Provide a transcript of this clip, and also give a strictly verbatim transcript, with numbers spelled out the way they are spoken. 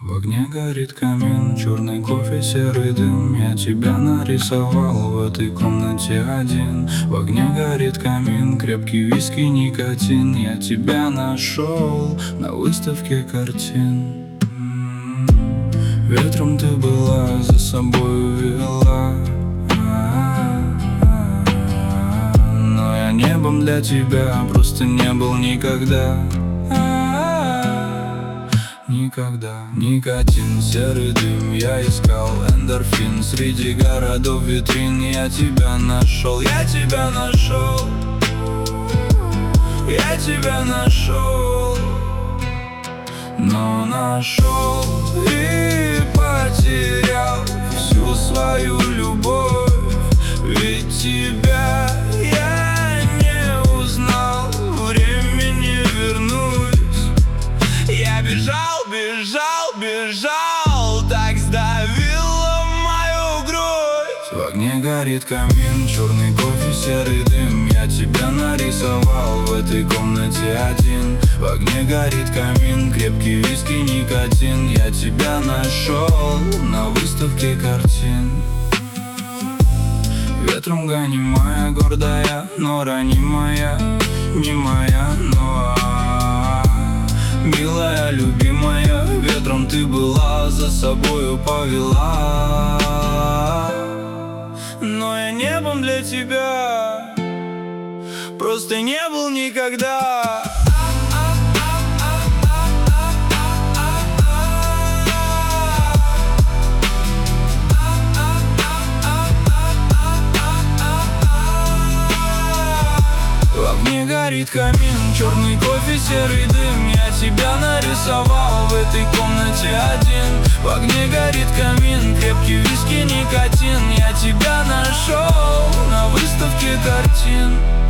В огне горит камин, черный кофе, серый дым. Я тебя нарисовал в этой комнате один. В огне горит камин, крепкий виски, никотин. Я тебя нашел на выставке картин. Ветром ты была, за собой вела, но я небом для тебя просто не был никогда. Никогда. Никотин, серый дым, я искал эндорфин среди городов витрин. Я тебя нашел, я тебя нашел, я тебя нашел, но нашел и потерял всю свою любовь. Ведь тебя я не узнал, времени вернусь. Я бежал, бежал, бежал, так сдавило мою грудь. В огне горит камин, черный кофе, серый дым. Я тебя нарисовал в этой комнате один. В огне горит камин, крепкий виски, никотин. Я тебя нашел на выставке картин. Ветром гонимая, гордая, но ранимая, не моя, но милая, любимая, ветром ты была, за собою повела. Но я небом для тебя просто не был никогда. В огне горит камин, черный кофе, серый дым. Я тебя нарисовал в этой комнате один. В огне горит камин, крепкий виски, никотин. Я тебя нашел на выставке картин.